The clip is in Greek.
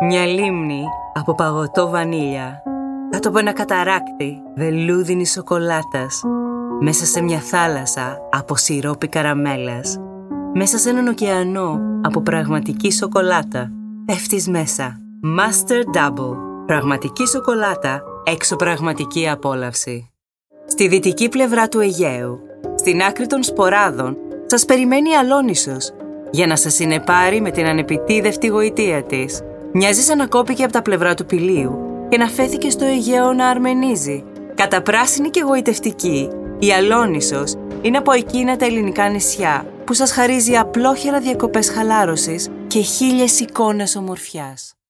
Μια λίμνη από παγωτό βανίλια, κάτω από ένα καταράκτη βελούδινη σοκολάτας, μέσα σε μια θάλασσα από σιρόπι καραμέλας, μέσα σε έναν ωκεανό από πραγματική σοκολάτα, πέφτεις μέσα. Master Double. Πραγματική σοκολάτα, έξω πραγματική απόλαυση. Στη δυτική πλευρά του Αιγαίου, στην άκρη των Σποράδων, σας περιμένει η Αλόνισσος για να σας συνεπάρει με την ανεπιτίδευτη γοητεία της. Μοιάζει σαν να κόπηκε από τα πλευρά του πηλίου και να φέθηκε στο Αιγαίο να αρμενίζει. Καταπράσινη και γοητευτική, η Αλόνισσος είναι από εκείνα τα ελληνικά νησιά που σας χαρίζει απλόχερα διακοπές χαλάρωσης και 1000 εικόνες ομορφιάς.